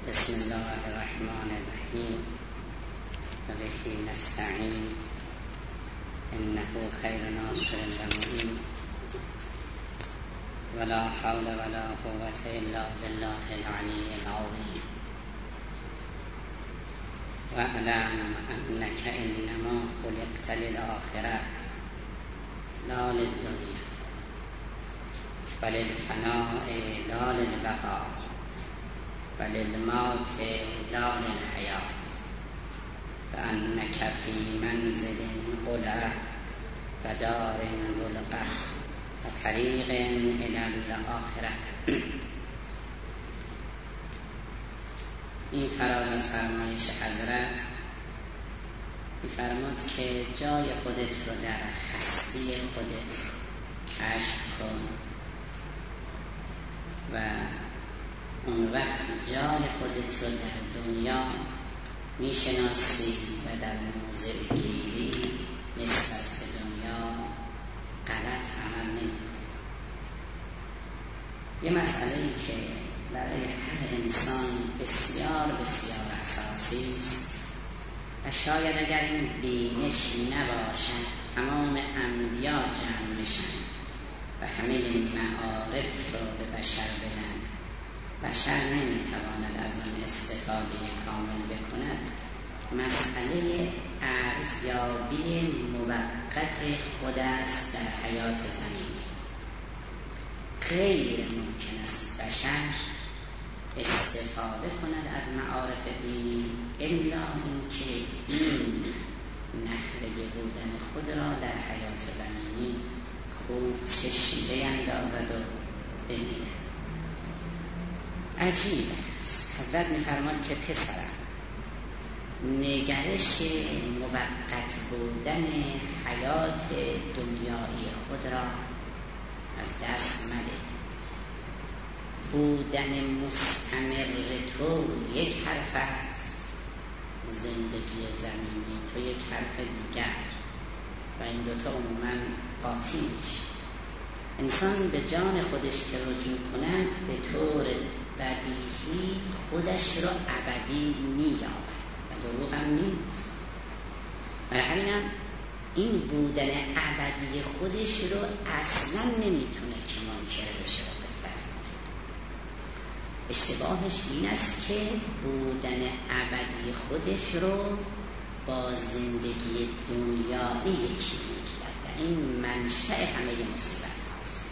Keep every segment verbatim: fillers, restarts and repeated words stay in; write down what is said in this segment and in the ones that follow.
بسم الله الرحمن الرحیم و به نستعین انه خیر ناصر و ولا حول ولا قوة الا بالله العلی العظیم و اعلم انک انما خلقت للآخرة لا للدنیا و للفناء لا للبقاء و للموت لا للحیات فانک فی منزل غلة و دار ملقة و طریق الی الآخرة. این فراز از فرمایش حضرت می‌فرماد که جای خودت رو در هستی خودت کشف کن و اون وقت جای خودت رو در دنیا میشناسی و در موضع گیری نسبت به دنیا غلط عمل نمی‌کنی. یه مسئله‌ای که برای هر انسان بسیار بسیار اساسی است و شاید اگر این بینش نباشد تمام انبیا جمع بشن و همه این معارف رو به بشر بدن، بشر نمیتواند از آن استفاده کامل بکند. مسئله ارزیابی موقت خود است در حیات زمینی. غیر ممکن است بشر استفاده کند از معارف دینی الا اینکه این نحوه بودن خود را در حیات زمینی خوب چشم بیندازد و ببیند. عجیب است. حضرت می‌فرماد که پسرم، نگرش موقت بودن حیات دنیایی خود را از دست مده. بودن مستمر تو یک حرف است، زندگی زمینی تو یک حرف دیگر و این دوتا عموماً قاطی میشه. انسان به جان خودش که رجوع کند به طور بدیهی خودش رو ابدی می‌یابد و دروغ هم نیست. برای همینم این بودن ابدی خودش رو اصلا نمیتونه که منکر بشه و غفلت کنه. اشتباهش این است که بودن ابدی خودش رو با زندگی دنیایی یکی می‌گیرد و این منشأ همه مصیبت هاست.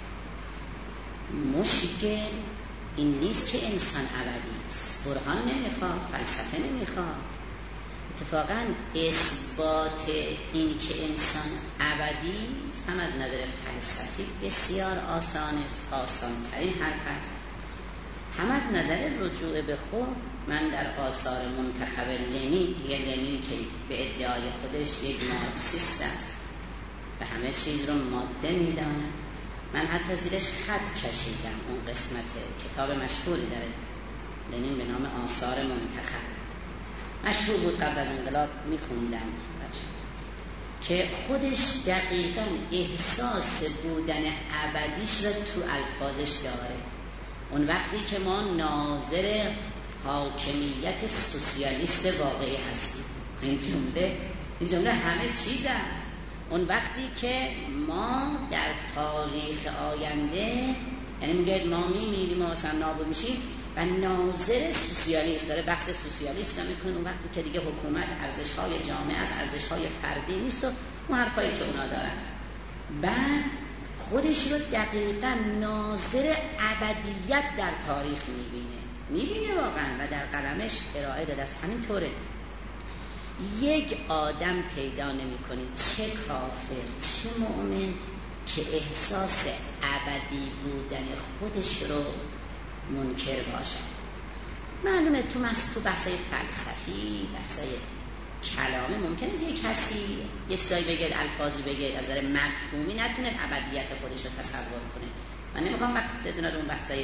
مشکل این نیست که انسان ابدی است. برهان نمیخواد، فلسفه نمیخواد. اتفاقاً اثبات این که انسان ابدی است هم از نظر فلسفی بسیار آسان است، آسان ترین حرف است. هم از نظر رجوع به خود. من در آثار منتخب لنین، یه لنین که به ادعای خودش یک مارکسیست است و همه چیز رو ماده میداند، من حتی زیرش خط کشیدم. اون قسمت کتاب مشهوری داره لنین به نام آثار منتخب، مشهور بود، قبل از انقلاب میخوندم که خودش دقیقاً احساس بودن ابدیش را تو الفاظش داره. اون وقتی که ما ناظر حاکمیت سوسیالیست واقعی هستیم، این جمله این جمله همه چیز است. اون وقتی که ما در تاریخ آینده، یعنی میگه ما میمیریم و اصلا نابود میشیم و ناظر سوسیالیست داره بحث سوسیالیست رو میکنه. اون وقتی که دیگه حکومت ارزش‌های جامعه از ارزش‌های فردی نیست و اون حرفایی که اونا دارن، بعد خودش رو دقیقاً ناظر ابدیت در تاریخ میبینه میبینه واقعاً و در قلمش ارائه داده است. همین طوره. یک آدم پیدا نمی کنید، چه کافر چه مؤمن، که احساس ابدی بودن خودش رو منکر باشد. معلومه تو مست تو بحثای فلسفی، بحثای کلامی ممکنه یک کسی یک چیزایی بگه، الفاظی بگه، از نظر مفهومی نتونه ابدیت خودش رو تصور کنه. من نمیخوام وقت بدونم اون بحثای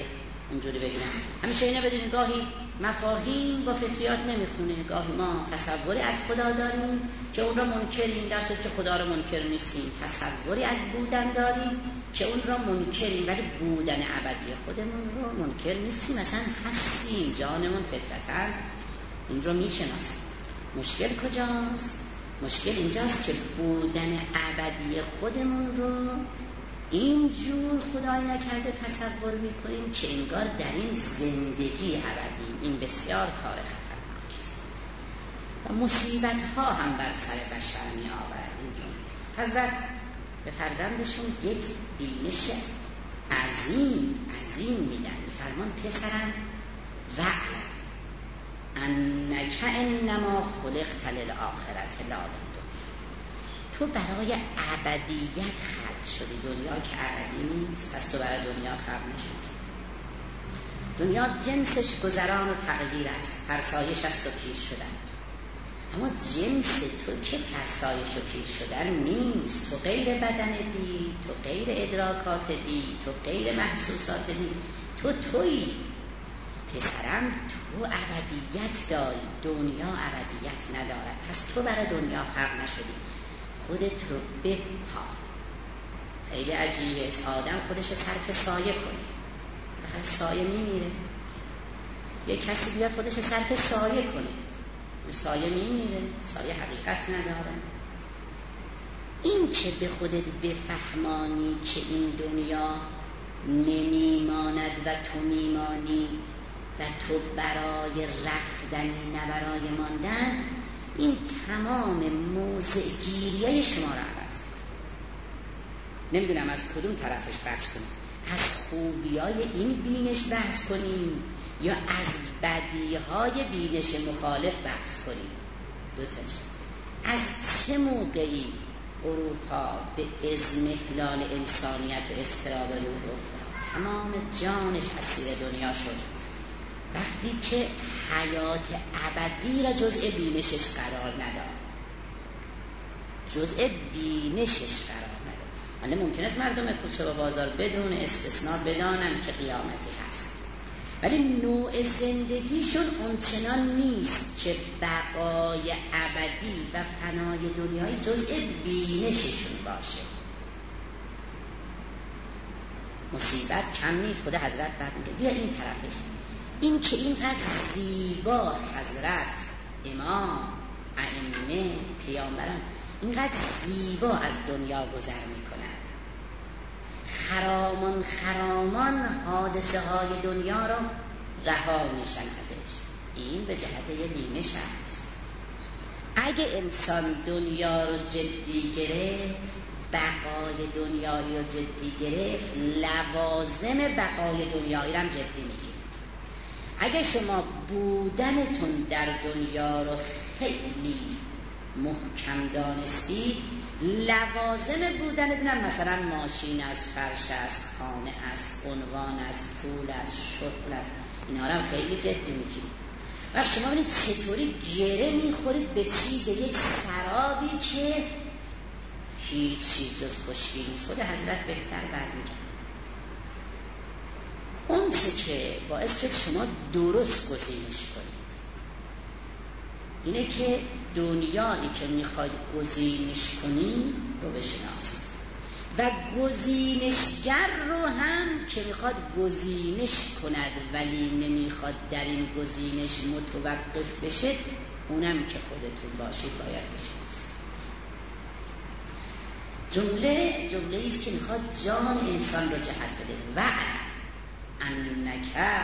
اونجوری بگیرن. همیشه اینو بدونید گاهی مفاهیم با فطریات نمیخونه. گاهی ما تصوری از خدا داریم که اون را منکریم، در صورتی که خدا را منکر نیستیم. تصوری از بودن داریم که اون را منکریم، ولی بودن ابدی خودمون رو منکر نیستیم، مثلا هستیم، جانمون فطرتاً این رو میشناسیم. مشکل کجاست؟ مشکل اینجاست که بودن ابدی خودمون رو اینجور خدای نکرده تصور میکنیم که انگار در این زندگی ابدی. این بسیار کار خطرناکی است و مصیبت ها هم بر سر بشر می آورد. اینجور حضرت به فرزندشون یک بینش عظیم عظیم میدن، میفرمان پسرم وعلم انک انما خلقت للآخرة لا للدنیا. تو برای ابدیت خلق شدی، دنیا که ابدی نیست، پس تو برای دنیا خلق نشدی. دنیا جنسش گذران و تغییر است، فرسایش است و پیر شدن، اما جنس تو که فرسایش و پیر شدن نیست. تو غیر بدنتی، تو غیر ادراکات دی، تو غیر محسوسات دی، تو تویی. پسرم تو ابدیت داری، دنیا ابدیت ندارد، پس تو برای دنیا خلق نشدی. خودت رو بپا. خیلی عجیبه است آدم خودش رو صرف سایه کنه، بخاطر سایه میمیره. یه کسی بیاد خودش رو صرف سایه کنه، سایه میمیره، سایه حقیقت نداره. این که به خودت بفهمانی که این دنیا نمیماند و تو میمانی و تو برای رفتنی نه برای ماندن، این تمام موضع گیریه شما را عوض کنه. نمیدونم از کدوم طرفش بحث کنیم، از خوبیای این بینش بحث کنیم یا از بدیهای بینش مخالف بحث کنیم. دو تا چه. از چه موقعی اروپا به اضمحلال انسانیت و اضطراب روح افتاد؟ تمام جانش اسیر دنیا شد وقتی که حیات ابدی را جزء بینشش قرار نداد. جزء بینشش قرار نداد. حالا ممکن است مردم کوچه و بازار بدون استثناء بدانند که قیامتی هست، ولی نوع زندگیشون اونچنان نیست که بقای ابدی و فنای دنیای جزء بینششون باشه. مصیبت کم نیست. خود حضرت بعد میگه بیا این طرفش، این که اینقدر زیبا حضرت امام ائمه پیامبران اینقدر زیبا از دنیا گذر میکنن، خرامان خرامان حادثه های دنیا رو رها میشن ازش. این به جهت یه بینش هست. اگه انسان دنیا رو جدی گرفت، بقای دنیایی رو جدی گرفت، لوازم بقای دنیایی رو هم جدی میگیره. اگه شما بودنتون در دنیا رو خیلی محکم دانستید، لوازم بودنتون هم مثلا ماشین است، فرش است، خانه است، عنوان است، پول است، شغل است، اینا رو هم خیلی جدی میگیرید. و شما ببینید چطوری گره میخورید به چی؟ به یک سرابی که هیچ چیز جز خشکی نیست. خود حضرت بهتر برمیگرد. اون چه که باعث شد شما درست گزینش کنید اینه که دنیایی که میخواید گزینش کنید رو بشناسید و گزینشگر رو هم که میخواد گزینش کند ولی نمیخواد در این گزینش متوقف بشه، اونم که خودتون باشید باید بشناسید. جمله جمله ایست که میخواد جان انسان رو جهت بده. و انک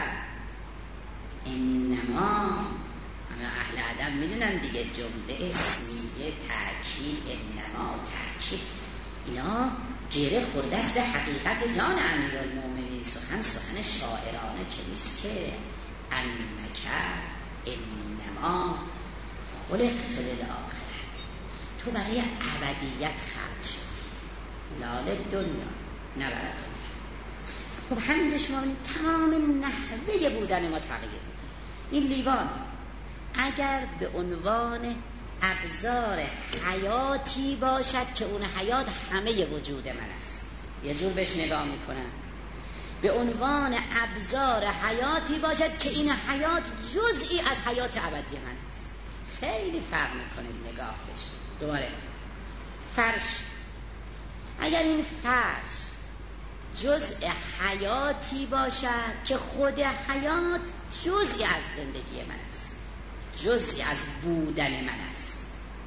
انما، همه اهل ادب میدونن دیگه، جمله اسمیه، تأکید، انما، تأکید، اینا گره خورده است حقیقت جان امیرالمومنین. سخن سخن شاعرانه که نیست که انک انما خلقت للآخرة، تو برای ابدیت خلق شدی، لا دنیا، نه برای دنیا. خب همینجا شما تمام نحوه بودن ما تغییر می‌کنه. این لیوان اگر به عنوان ابزار حیاتی باشد که اون حیات همه وجود من است، یه جور بهش نگاه میکنم. به عنوان ابزار حیاتی باشد که این حیات جزئی از حیات ابدی من است. خیلی فرق میکنه نگاهش. دوباره فرش، اگر این فرش جزء حیاتی باشد که خود حیات جزئی از زندگی من است، جزئی از بودن من است.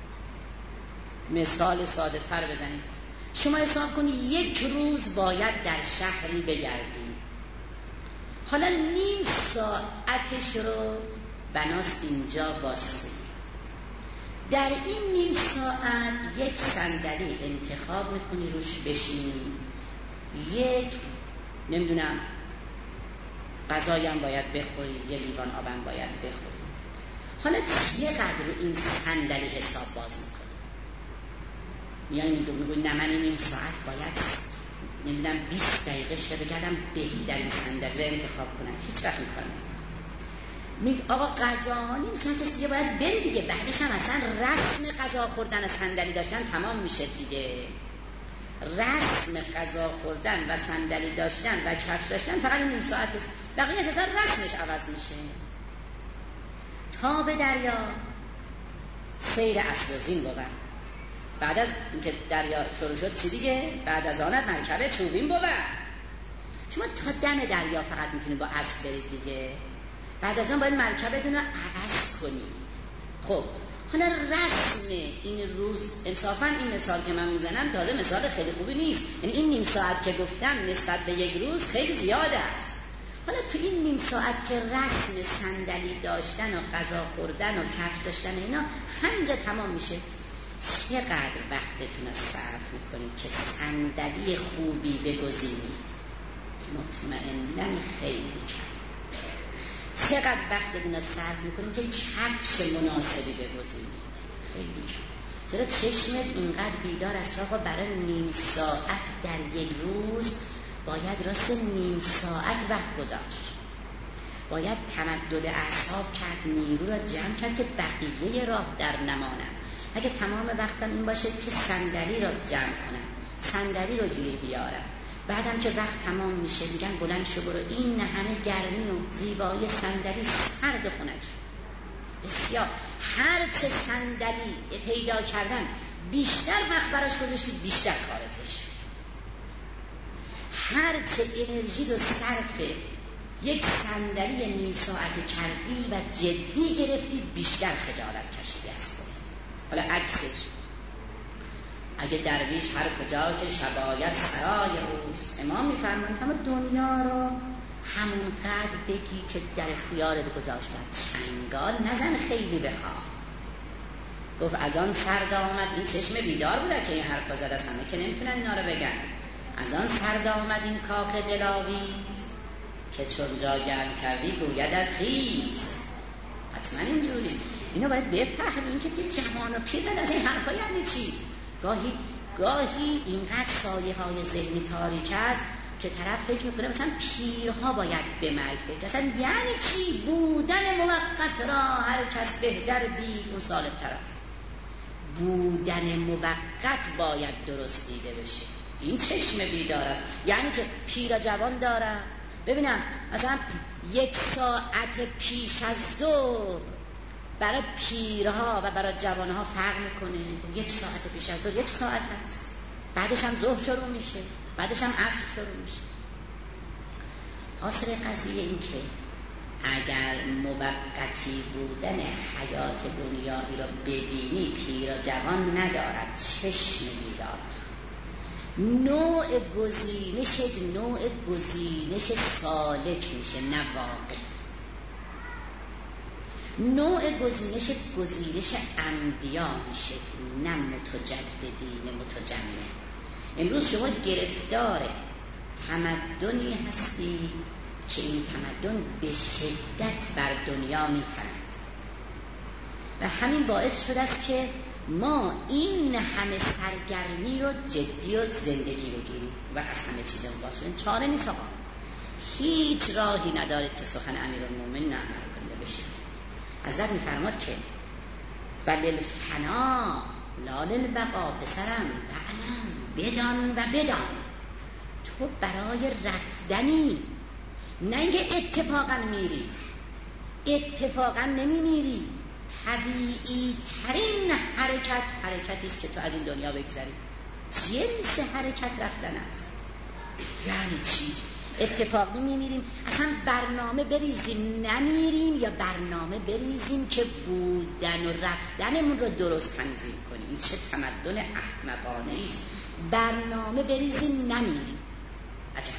مثال ساده تر بزنید. شما حساب کنید یک روز باید در شهری بگردید، حالا نیم ساعتش رو بناست اینجا باسید. در این نیم ساعت یک صندلی انتخاب میکنی روش بشینی، یک نمیدونم غذایی هم باید بخوری، یه لیوان آبم باید بخوری. حالا چقدر رو این صندلی حساب باز میکنی؟ میان میگوی نه من این نیم ساعت باید نمیدونم بیست دقیقه شده بگردم بهترین صندلی رو انتخاب کنم. هیچ وقت میکنم میگه آقا غذا نیم ساعت دیگه باید بری دیگه، بعدش هم اصلا رسم غذا خوردن و صندلی داشتن تمام میشه دیگه. رسم غذا خوردن و صندلی داشتن و کفش داشتن فقط نیم ساعت است، بقیه‌اش اصلا رسمش عوض میشه. تا به دریا سیر اسب و زین بود. بعد از اینکه دریا شروع شد چی دیگه؟ بعد از آن مرکب چوبین بود. شما تا دم دریا فقط میتونید با اسب برید دیگه، بعد از آن باید مرکبتون رو عوض کنید. خب حالا رسم این روز، انصافاً این مثال که من میزنم تازه مثال خیلی خوبی نیست، یعنی این نیم ساعت که گفتم نسبت به یک روز خیلی زیاده است. حالا تو این نیم ساعت که رسم صندلی داشتن و غذا خوردن و کفش داشتن اینا همینجا تمام میشه، چقدر وقتتون رو صرف میکنید که صندلی خوبی بگزینید؟ مطمئناً خیلی کم. چقدر وقتتون رو صرف میکنید که کفش مناسبی بگزینید؟ خیلی کم. چرا چشمت اینقدر بیدار است که آقا برای نیم ساعت در یک روز باید راست نیم ساعت وقت گذاشت، باید تمدد اعصاب کرد، نیرو را جمع کرد که بقیه راه در نمانم. اگه تمام وقتم این باشه که صندلی را جمع کنم، صندلی رو گیر بیارم، بعدم که وقت تمام میشه میگن بلند شو برو، این همه گرمی و زیبایی صندلی سرد خنک شد. بسیار هر چه صندلی پیدا کردن بیشتر وقت براش گذاشتی بیشتر خارجش، هر چه انرژی رو صرف یک صندلی نیم ساعت کردی و جدی گرفتی بیشتر خجالت کشیدی از خود. حالا عکسش، اگه درویش هر کجا که شبایت سرای اوست، امام میفرمایند اما دنیا رو همونقدر بگی که در اختیارت گذاشتن، چنگال نزن خیلی بخواه. گفت از آن سرد آمد، این چشم بیدار بوده که این حرفا زد، از همه که نمیتونن اینا رو بگن. از آن سرد آمد این کاخ دلاویز که چون جا گرم کردی گوید از خیز. حتما اینجوریست. اینا باید بفهمین که دل جوان و پیر از این حرفا یعنی چی. گاهی گاهی اینقدر سایه های ذهنی تاریک است که طرف فکر میکنه مثلا پیرها باید به مرگ فکر، اصلا یعنی چی؟ بودن موقت را هر کس بهتر دید اون سالم تر است. بودن موقت باید درست دیده بشه. این چشم بیدار است. یعنی که پیر جوان دارم ببینم مثلا یک ساعت پیش از ظهر برای پیرها و برای جوانها فرق میکنه. یک ساعت پیش از ظهر یک ساعت هست، بعدش هم ظهر شروع میشه، بعدش هم عصر شروع میشه. حاصل قضیه این که اگر موقتی بودن حیات دنیایی را ببینی، پیر و جوان ندارد، چشم بیدار. نوع گزینش نوع گزینش سالک میشه، نه واقع. نوع گزینش گزینش انبیا میشه، نه متجددین متجمع. امروز شما گرفتار تمدنی هستی که این تمدن به شدت بر دنیا میتند و همین باعث شده است که ما این همه سرگرمی رو جدی و زندگی بگیریم و از همه چیزمون باشیم. چاره نیست آقا، هیچ راهی ندارید که سخن امیرالمومنین عمل کننده بشه. حضرت میفرماد که وللفنا لا للبقا، پسرم بقلم بدان و بدان تو برای رفتنی، نه اینکه اتفاقا میری. اتفاقا نمی میری. طبیعی ترین حرکت حرکتی است که تو از این دنیا بگذری. جنس حرکت رفتن است. یعنی چی؟ اتفاقی میمیریم، اصلا برنامه بریزیم نمیریم، یا برنامه بریزیم که بودن و رفتنمون رو درست تنظیم کنیم. این چه تمدن احمقانه است. برنامه بریزیم نمیریم. عجب.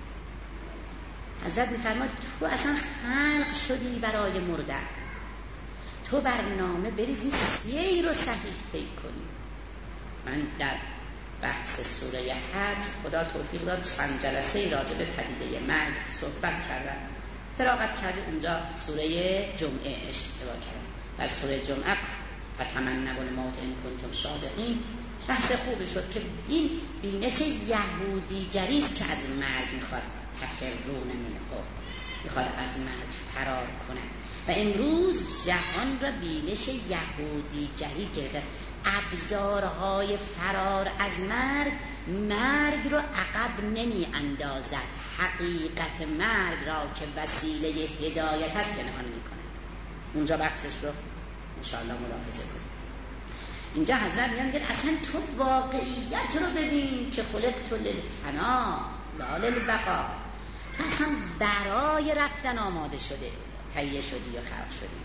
حضرت میفرماد تو اصلا خلق شدی برای مردن. تو برنامه بریزی سیر رو صحیح طی کنی. من در بحث سوره حج خدا توفیق داد چند جلسه راجع به پدیده مرگ صحبت کردم. فراغت کرده اونجا سوره جمعه اشتباه کردم. در سوره جمعه فتمنوا الموت ان کنتم صادقین بحث خوبی شد که این بینش یهودیگری است که از مرگ میخواد تفرون منه، میخواد از مرگ فرار کنه. و امروز جهان را بینش یهودیگری گرفته است. ابزارهای فرار از مرگ مرگ رو عقب نمی اندازد، حقیقت مرگ را که وسیله هدایت است پنهان می کند. اونجا بحثش رو انشاءالله ملاحظه کنید. اینجا حضرت میگن اصلا تو واقعیت رو ببین که خلقت للفنا لا للبقا. تو اصلا برای رفتن آماده شده، تهیه شدی یا خلق شدی.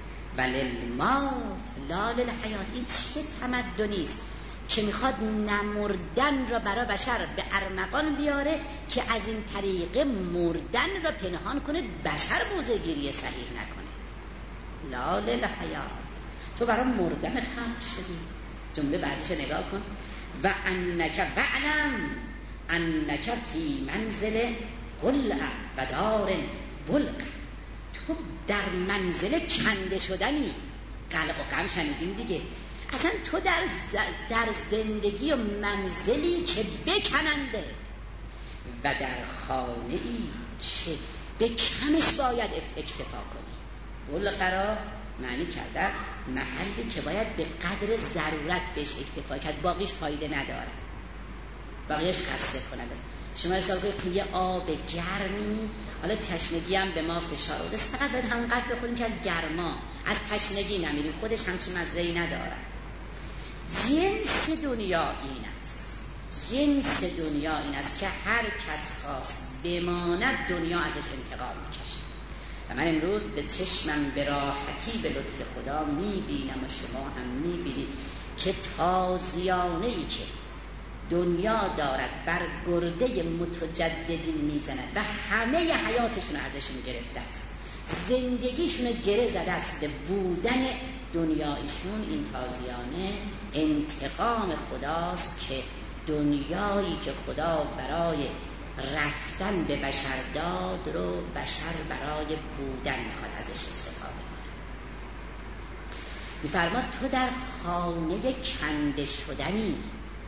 وللموت لا للحیات. این چه تمدنی است که میخواد نمردن را برای بشر به ارمغان بیاره که از این طریق مردن را پنهان کنه، بشر موضع گیری صحیح نکنه. لا للحیات. تو برای مردن خلق شدی. جمله بعدش نگاه کن. و انک وعلم انک فی منزل قلع و دار بلق. تو در منزل کنده شدنی. قلع و قم شنیدین دیگه. اصلا تو در, در زندگی و منزلی که بکننده و در خانه ای که به کمش باید اکتفا کنی. بلق را معنی کرده محلی که باید به قدر ضرورت بهش اکتفا کرد، باقیش فایده نداره، باقیش خسته کننده است. شما حساب کنید یه آب گرمی، حالا تشنگی هم به ما فشار آورده، فقط باید همونقدر بخوریم که از گرما از تشنگی نمیریم، خودش همچین مزه‌ای نداره. جنس دنیا این است. جنس دنیا این است که هر کس خواست بماند دنیا ازش انتقام میکشه. و من امروز به چشمم به راحتی به لطف خدا میبینم و شما هم میبینید که تازیانه ای که دنیا دارد بر گرده متجددین میزند و همه حیاتشون ازشون گرفته است، زندگیشون گره زده است به بودن دنیایشون. این تازیانه انتقام خداست که دنیایی که خدا برای رفتن به بشر داد رو بشر برای بودن میخواد ازش استفاده کنه. میفرماد تو در خانه کنده شدنی،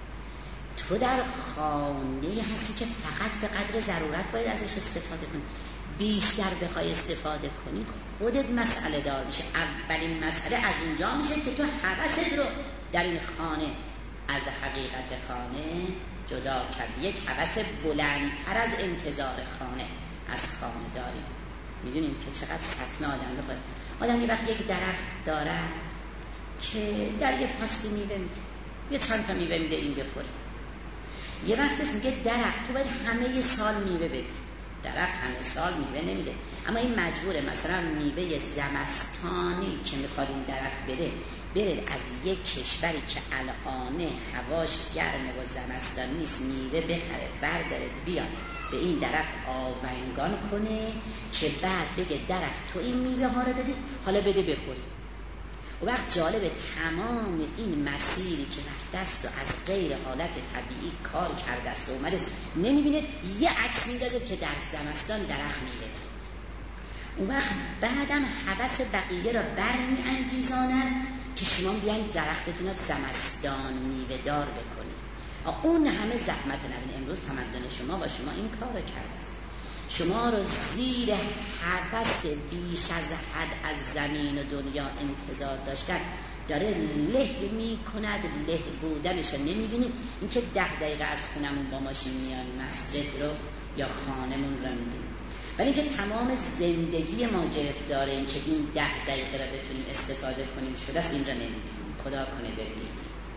تو در خانه هستی که فقط به قدر ضرورت باید ازش استفاده کنی. بیشتر بخوای استفاده کنی خودت مسئله دار میشه. اولین مسئله از اونجا میشه که تو حوست رو در این خانه از حقیقت خانه جدا کردی. یک هوس بلندتر از انتظار خانه از خانه داری. میدونیم که چقدر سطمه آدم بخوره. آدم یه وقت یک درخت داره که در یه فصلی میوه میده، یه چند تا میوه میده این بخوره. یه وقت هست میگه درخت تو باید همه سال میوه بدی. درخت همه سال میوه نمیده، اما این مجبوره مثلا میوه زمستانی که میخواد این درخت بده بره از یک کشوری که الان هواش گرمه و زمستان نیست میوه بخره برداره بیاد به این درخت آونگان کنه که بعد بگه درخت تو این میوه ها رو دادی حالا بده بخوری. و وقت جالب تمام این مسیری که رفته است و از غیر حالت طبیعی کار کرده است و اومده نمیبینه یه عکس میدازه که در زمستان درخت میوه داد. اون وقت بعدم هوس بقیه را برمی انگیزانن که شما بیاین درختتون رو زمستان میوه دار بکنید. اون همه زحمت نبین. امروز تمدن شما با شما این کار رو کرده است. شما رو زیر هوس بیش از حد از زمین و دنیا انتظار داشتن داره له می کند، له بودنش رو نمیبینیم. این که ده دقیقه از خونمون با ماشین میان مسجد رو یا خانمون رو میبینیم، ولی اینکه تمام زندگی ما گرفتاره این که این ده دقیقه رو بتونیم استفاده کنیم شده است، این رو نمیبینیم. خدا کنه ببینیم.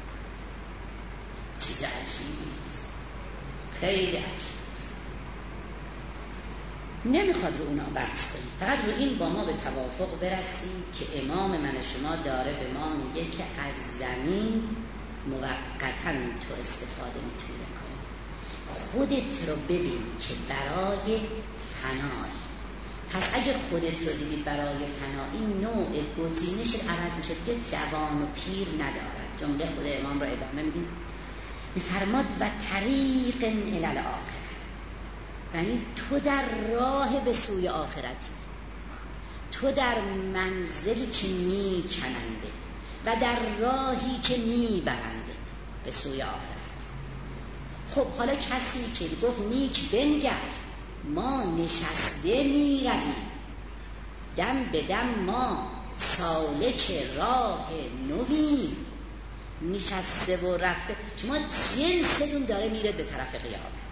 چیز عجیبی است، خیلی عجیب. نمیخواد رو اونا بحث کنیم، فقط رو این با ما به توافق برسیم که امام من شما داره به ما میگه که از زمین موقتاً تو استفاده میتونی کنی. خودت رو ببین که برای فنای، پس اگه خودت رو دیدی برای فنایی، نوع گزینش عوض میشه، دیگه جوان و پیر ندارد. جمله خود امام رو ادامه میدیم، میفرماد و طریق الی الاخره، یعنی تو در راه به سوی آخرتی، تو در منزلی که میکننده و در راهی که میبرندت به سوی آخرت. خب حالا کسی که گفت نیک بنگر، ما نشسته میرویم دم به دم، ما سالک راه نویم، نشسته و رفته. شما جنستون داره میره به طرف قیامت،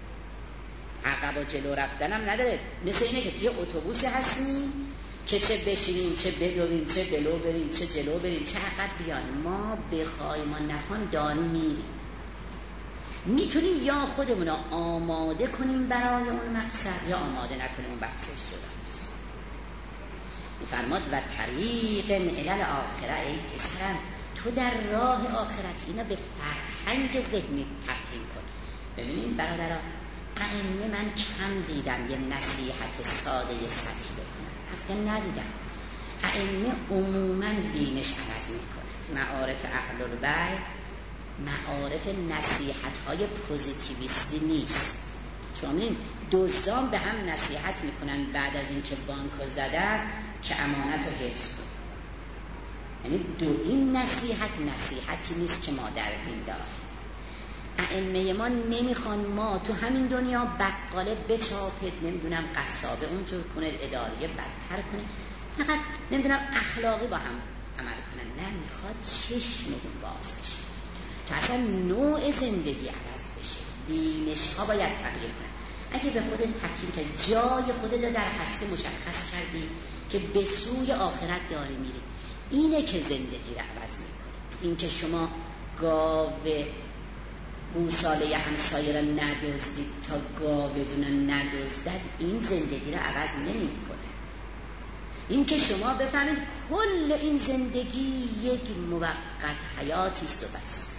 عقب و جلو رفتن هم نداره. مثل اینه که توی اتوبوسی هستیم که چه بشینیم چه بدویم، چه جلو بریم چه جلو بریم چه عقب بیان. ما بخوایم ما نخوایم داریم میریم. میتونیم یا خودمون رو آماده کنیم برای اون مقصد یا آماده نکنیم، اون بحثش شداست. میفرماد و طریق الی الاخره، ای پسرم تو در راه آخرت. اینا به فرهنگ ذهنی تفهیم کن. ببینید برادران، ائمه من کم دیدم یه نصیحت ساده سطحی بکنم، اصلا ندیدم. ائمه عموما دینش عوض میکنه. معارف اهل البیت معارف نصیحت های پوزیتیویستی نیست. شما می‌بینید دزدان به هم نصیحت میکنن بعد از اینکه بانکو زدن که امانت رو حفظ کن. یعنی دو این نصیحت نصیحتی نیست که ما در دین داریم. ائمه ما نمیخوان ما تو همین دنیا بقاله بچاپد، نمیدونم قصابه اونجور کنه، اداریه بدتر کنه، فقط نمیدونم اخلاقی با هم عمل کنن. نه، میخواد چشممون باز بشه تا اصلا نوع زندگی عوض بشه، بینش ها باید تغییر کنه. اگه به خودت تفکر کنی، جای خودت در هستی مشخص کردی که به سوی آخرت داری میری، اینه که زندگی رو عوض میکنه. این که شما گاوه گوساله همسایه را ندزدید تا گاودون ندزدد، این زندگی را عوض نمی کنه. این که شما بفهمید کل این زندگی یک موقت حیاتی است و بس.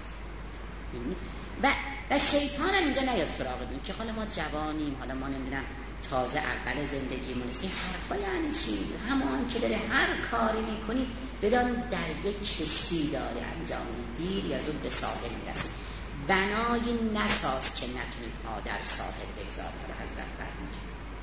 و و شیطان هم اینجا نیاد سراغتون که حالا ما جوانیم، حالا ما نمیدونم تازه اول زندگیمون است. این حرفا یعنی چی؟ همون که داره هر کاری میکنی بدان در یک کشتی داره انجام، دیر یا زود به ساحل میرسه. بنای نساز که نتونی پا در ساحل بگذار. حضرت فرمود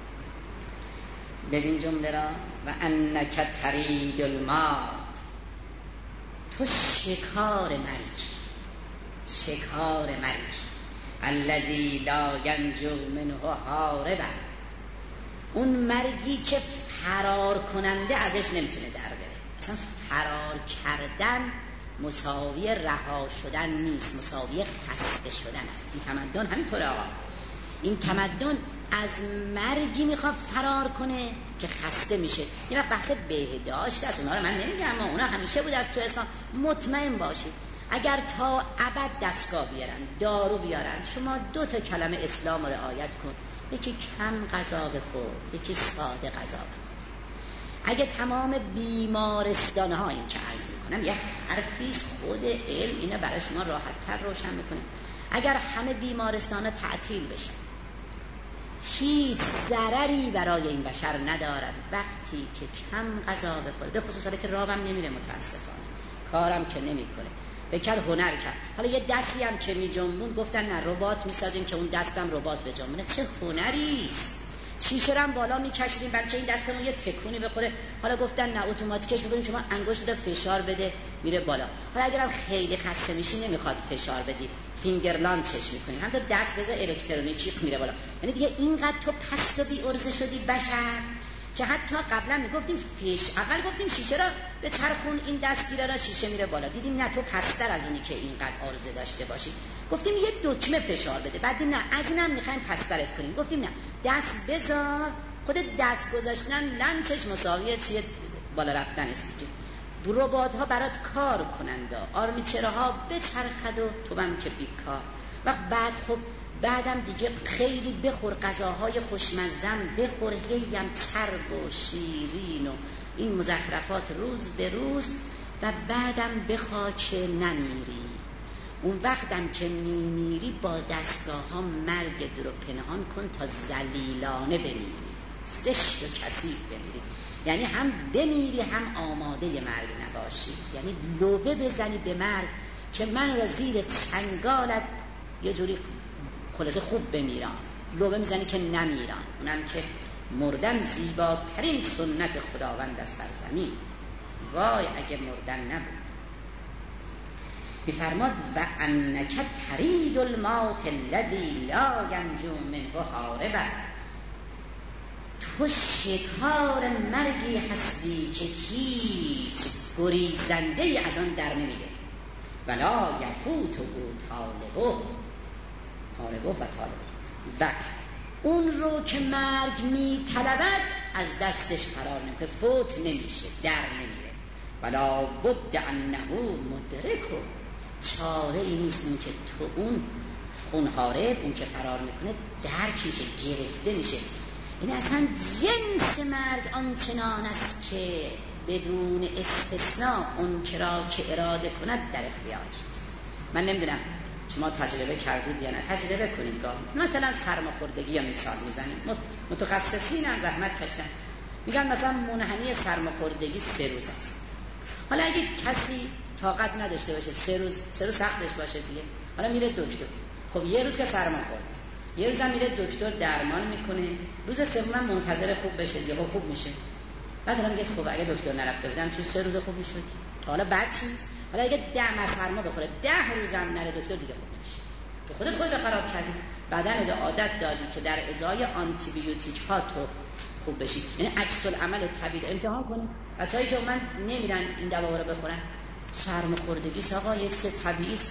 ببین جمله را، و انک ترید الموت، تو شکار مرگ، شکار مرگ الذی لا ینجو منه هارب، اون مرگی که فرار کننده ازش نمیتونه در بره. اصلا فرار کردن مساوی رها شدن نیست، مساوی خسته شدن است. این تمدن همینطوره آقا. این تمدن از مرگی میخواد فرار کنه که خسته میشه. یه وقت بحث بهداشت است، اونا رو من نمیگم، اما اونا همیشه بود از تو اسلام. مطمئن باشید اگر تا ابد دستگاه بیارن، دارو بیارن، شما دو تا کلمه اسلام رو رعایت کن، یکی کم غذا بخور، یکی ساده غذا بخور. اگه تمام بیمارستان ها، این که عرض میکنم یه حرفیست، خود علم اینه برای شما راحت تر روشن میکنه، اگر همه بیمارستان ها تعطیل بشن، هیچ ضرری برای این بشر ندارد. وقتی که کم غذا بخوره، به خصوص که رابم نمیره، متاسفانه کارم که نمیکنه، بکر هنر کرد. حالا یه دستی هم که می جنبون گفتن نه ربات میسازیم که اون دستم ربات بجنبونه. چه هنریست! شیشه رو هم بالا میکشیدیم بلکه این دستمون یه تکونی بخوره. حالا گفتن نه اتوماتیکش می‌کنیم، شما انگشت رو فشار بده میره بالا. حالا اگرم خیلی خسته میشی نمیخواد فشار بدی، فینگرلاند چش می‌کنی، هم تو دست بذار الکترونیکی میره بالا. یعنی دیگه اینقدر تو پست و بی ارزه شدی بشر که حتی قبلا میگفتیم فیش اول گفتیم شیشه را به چرخون، این دستگیره را شیشه میره بالا، دیدیم نه تو پستر از اونی که اینقدر عرضه داشته باشی، گفتیم یه دکمه فشار بده، بعد دیدیم نه از اینم میخوایم پسترت کنیم، گفتیم نه دست بذار، خود دست گذاشتن لنچش مساویه چیه بالا رفتن است دیگه، ربات ها برات کار کنند، آرمیچره ها بچرخد و تو هم که بیکار. و بعد خب بعدم دیگه خیلی بخور غذاهای خوشمزم، بخور هیم چرب و شیرین و این مزخرفات روز به روز، و بعدم بخوا که نمیری. اون وقتم که میمیری با دستگاه ها مرگ دور پنهان کن تا ذلیلانه بمیری، زشت و کثیف بمیری، یعنی هم بمیری هم آماده مرگ نباشی، یعنی لوبه بزنی به مرگ که من را زیر چنگالت یه جوری خلاصه خوب بمیرم، لوبه میزنی که نمیرم، اونم که مردن زیباترین سنت خداوند است بر زمین، وای اگه مردن نبود. میفرماد و انک ترید الموت الذی لا ینجو منه هاربا، تو شکار مرگی هستی که هیچ گریزنده ای از آن در نمیده، ولا یفوت و طالبه طالبه و طالبه، و اون رو که مرگ میطلبد از دستش فرار نمیکنه، فوت نمیشه، در نمیره، ولا بد انه مدرکه، چاره ای نیست اون که تو اون اون حارب، اون که فرار میکنه درک میشه، گرفته میشه. این اصلا جنس مرگ آنچنان است که بدون استثناء اون که را که اراده کند در اختیارش است. من نمیدونم شما تجربه کردید یا نه، تجربه کنید. گاه مثلا سرماخوردگی یا مثال میزنیم، متخصصین هم زحمت کشتن میگن مثلا منحنی سرماخوردگی سه روز است. حالا اگه کسی طاقت نداشته باشه سه روز سه روز سختش باشه دیگه، حالا میره دکتر، خب یه روز که سرماخورد است، یه روز هم میره دکتر درمان میکنه، روز سوم منتظر خوب بشه دیگه، خوب میشه، بعد هم میگه خب اگه دکتر نرفته بودم چون سه روز خوب میشد، حالا بعد چی؟ حالا اگه ده ماه سرما بخوره ده روز هم نره دکتر دیگه خوب نمیشه، تو خودت خودت خراب کردی، بدن به عادت دادی که در ازای آنتی بیوتیک ها تو خوب بشی، یعنی عکس العمل طبیعی امتحان کنید. بچه‌ای که من نمیرن این دوا رو بخورن، سرماخوردگی آقا یک سه طبیعی است.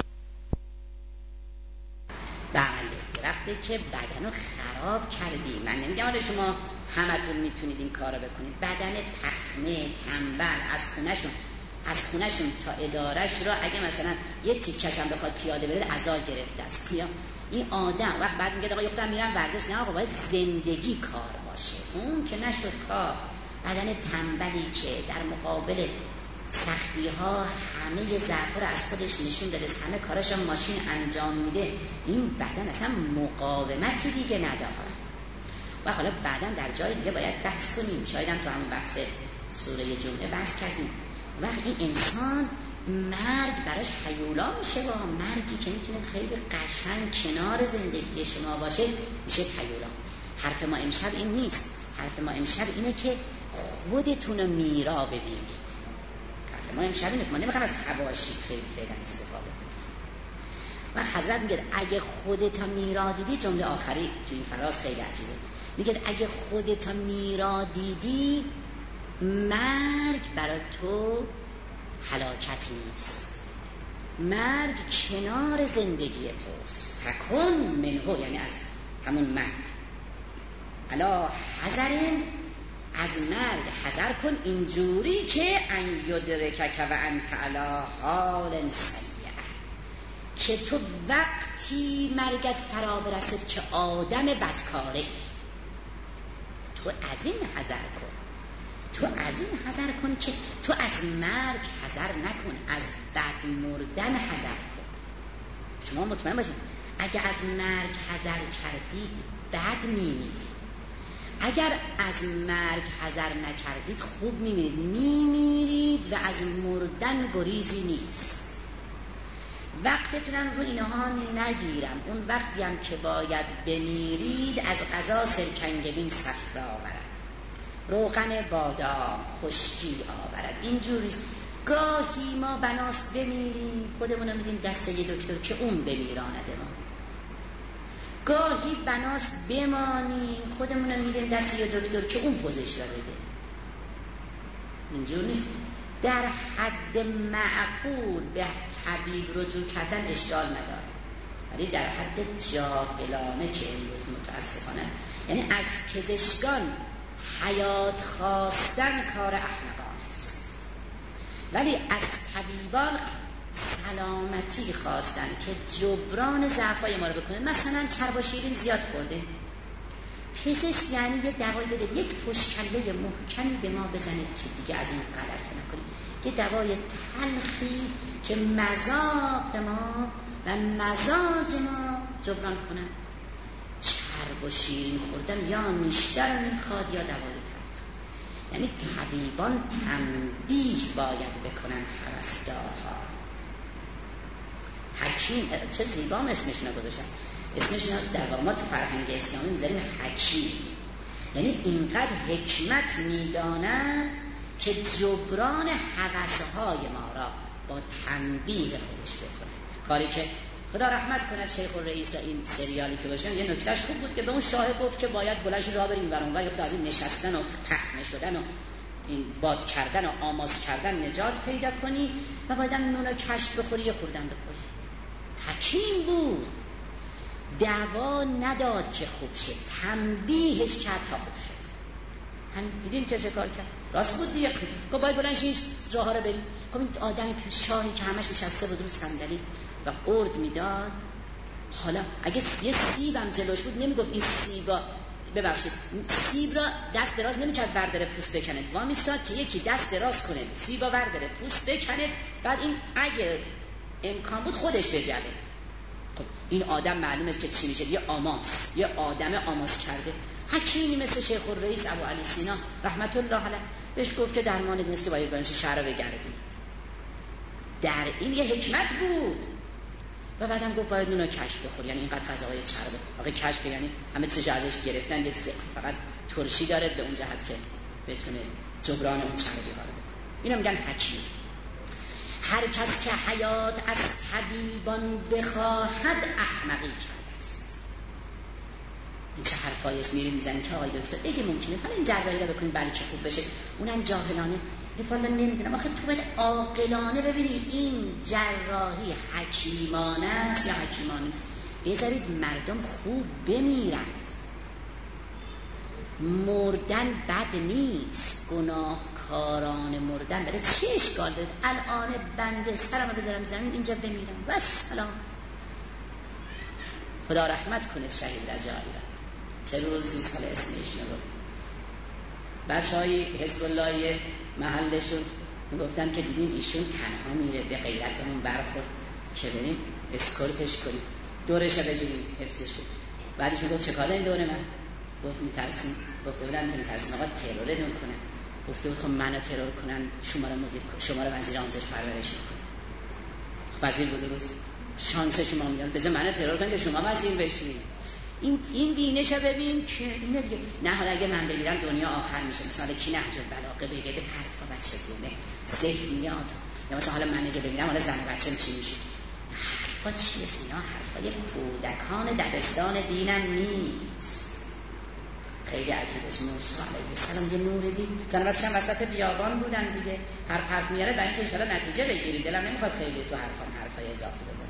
بله وقتی که بدن رو خراب کردی، من نمیگم حالا شما همتون میتونید این کارو بکنید، بدن تخمه تنبل از خونهشون از خونهشون تا ادارش را اگه مثلا یه تیکش هم بخواد پیاده بره عزا گرفته است. این آدم وقت بعد میگه آقا یختم میرم ورزش، نه آقا باید زندگی کار باشه، اون که نشد کار. بدن تنبلی که در مقابل سختی ها همه ضعف رو از خودش نشون داده، همه کارش هم ماشین انجام میده، این بدن اصلا مقاومتی دیگه نداره. و حالا بعدم در جای دیگه باید بحث کنیم، شاید هم تو همون بحث سوره جمعه بحث کردیم، وقت این انسان مرگ براش هیولا میشه، با مرگی که میتونه خیلی قشنگ کنار زندگی شما باشه میشه هیولا. حرف ما امشب این نیست، حرف ما امشب اینه که خودتون رو میرا ببینید. حرف ما امشب اینه، ما نمیخوام از حواشی خیلی فعلا استفاده کنیم. و حضرت میگه اگه خودت میرا دیدی، جمله آخری تو این فراز خیلی عجیبه، میگه اگه خودت میرا دیدی مرگ برای تو هلاکت نیست، مرگ کنار زندگی توست. فکن منهو، یعنی از همون مرگ، الا حذرن، از مرگ حذر کن اینجوری که ان یدرکک و انت علی حال سیئه، که تو وقتی مرگت فرا برسد که آدم بدکاره، تو از این حذر کن، تو از این حذر کن که تو از مرگ حذر نکن، از بد مردن حذر کن. شما مطمئن باشید اگر از مرگ حذر کردید بد میمیرید، اگر از مرگ حذر نکردید خوب میمیرید. میمیرید و از مردن گریزی نیست. وقتتونم رو اینها نگیرم، اون وقتی هم که باید بمیرید از قضا سرکنگبین صفرا آورد، روغن بادام خشکی آورد. اینجوریست گاهی ما بناست بمیریم خودمون رو میدیم دست یه دکتر که اون بمیراند ما، گاهی بناست بمانیم خودمون رو میدیم دست یه دکتر که اون پوزش را بده. اینجور نیست. در حد معقول به طبیب رجوع کردن اشکال نداره، ولی در حد جاهلانه که امروز متاسفانه، یعنی از پزشکان حیات خواستن کار احمقانه است، ولی از طبیبان سلامتی خواستن که جبران ضعفای ما رو بکنه. مثلا چرب و شیرین زیاد خورده، پزشک یعنی یه دوایی بده، یک پشکنده محکمی به ما بزنید که دیگه از این غلط نکنید، یه دوای تلخی که مذاق ما و مزاج ما جبران کنن. چرب و شیرین خوردن یا میشتر میخواد یا دوای تلخ. یعنی طبیبان تنبیه باید بکنن هوسدارها. حکیم، چه زیبا اسمشون رو گذاشتن، اسمشون در واقع ما تو فرهنگ اسلامی میذاریم حکیم، یعنی اینقدر حکمت میدانن که جبران هوسهای ما را با تنبیه خودش بکنه. کاری که خدا رحمت کند شیخ الرئیس را این سریالی که باشن، یه نکتهش خوب بود که به اون شاه گفت که باید بلنش راه بریم برون ولی خدا از این نشستن و پخمه شدن و این باد کردن و آماس کردن نجات پیدا کنی و باید نون و کشت بخوری یا خوردن بخوری. حکیم بود، دوا نداد که خوب شد، تنبیهش کرد تا خوب شد. هم دیدین که چه کار کرد؟ راست بود دیگه. گفت باید بلنش این راه ها رو بریم. خب این آدمی که شاهی که همش نشسته بود رو صندلی و قرد میداد، حالا اگه یه سیب هم جلوش بود نمیگفت این سیبا، ببخشید سیب را دست دراز نمیکرد برداره پوست بکنه، وامی ساد که یکی دست دراز کنه سیبا برداره پوست بکنه، بعد این اگه امکان بود خودش بجله. خب این آدم معلومه که چی میشه، یه آماس، یه آدم آماس کرده. حکیمی مثل شیخ الرئیس ابو علی سینا رحمت الله علیه بهش گفت که درمان نیست که باید برنش شهر بگردی. در این یه حکمت بود. و بعدم گفت باید نون کشف بخوری، یعنی اینقدر غذاهای چربه. آقا کشف یعنی همه چیز ازش گرفتن، یه فقط ترشی داره به اون جهت که بتونه جبران اون چربی ها رو بکنه. اینو میگن حکیم. هر کس که حیات از طبیبان بخواهد احمقی کرده است. این چه حرفایی است میرین میزنی که آقای دکتر اگه ممکنه حالا این جراحی رو بکنید بلکه خوب بشه، اونم جاهلانه. مثلا نمیدونم آخه تو باید عاقلانه ببینید این جراحی حکیمانه است یا حکیمانه نیست. بذارید مردم خوب بمیرند. مردن بد نیست، گناهکاران مردن داره چه اشکال داره؟ الان بنده سرمو بذارم زمین اینجا بمیرم و سلام. خدا رحمت کنه شهید رجایی را. چه روزی سال اسمش نگفت. بچه های حزب اللهی محلشون میگفتن که دیدیم ایشون تنها میره، به غیرتمون برخورد که بریم اسکورتش کنیم، دورش رو بگیریم حفظش کنیم. بعدش میگفت چه کاره این دوره من؟ گفت میترسیم. گفته بودن که میترسیم آقا ترورتون کنن. گفته بود خب منو ترور کنن شما رو مدیر شما رو وزیر آموزش پرورش کنن. وزیر بود روز شانس شما میاد بذار منو ترور کنن که شما وزیر بشین. این این بینش رو ببین که اینه دیگه. نه حالا اگه من بگیرم دنیا آخر میشه، مثلا کی نهج البلاغه بگه حرفا بچه گونه ذهنیات، یا مثلا حالا من اگه بگیرم حالا زن بچه‌م چی میشه. حرفا چیه؟ اینا حرفای کودکان دبستان دینم نیست. خیلی عجیبه. موسی علیه السلام یه نور دید، زن بچه‌م وسط بیابان بودن دیگه، هر حرف میاره برای اینکه ان شاءالله نتیجه بگیرید. دلم نمیخواد خیلی تو حرفام حرفای اضافه بزنم.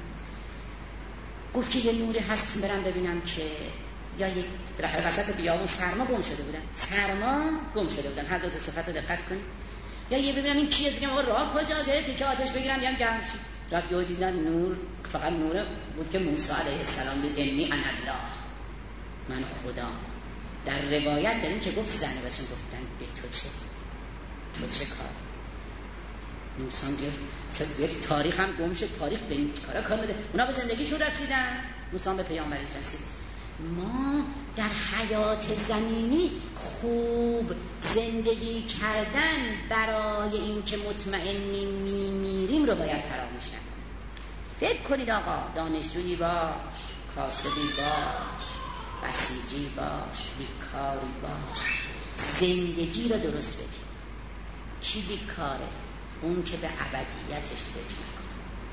گفت که یه نوری هست برم ببینم که یا یک بالاخره وسط بیابون سرما گم شده بودن، سرما گم شده بودن، هر دو تا صفت رو دقت کنید. یا یه ببینم این کیه، دیگه آقا راه کجاست، تیکه آتش بگیرم بیام گرم شد. رفت یهو دیدن نور، فقط نور بود که موسی علیه السلام دید انی انا الله، من خدا. در روایت داریم که گفت زن بچه‌م گفتن به تو چه، تو چه کار؟ موسی گفت یک تاریخ هم گم شد، تاریخ به این کارا کار بده. اونا به زندگیشون رسیدن، موسی به پیامبری رسید. ما در حیات زمینی خوب زندگی کردن برای این که مطمئنی میمیریم رو باید فراموش نکنیم. فکر کنید آقا دانشجویی باش، کاسبی باش، بسیجی باش، بیکاری باش، زندگی رو درست بگیر. کی بیکاره؟ اون که به ابدیتش فکر نکنه.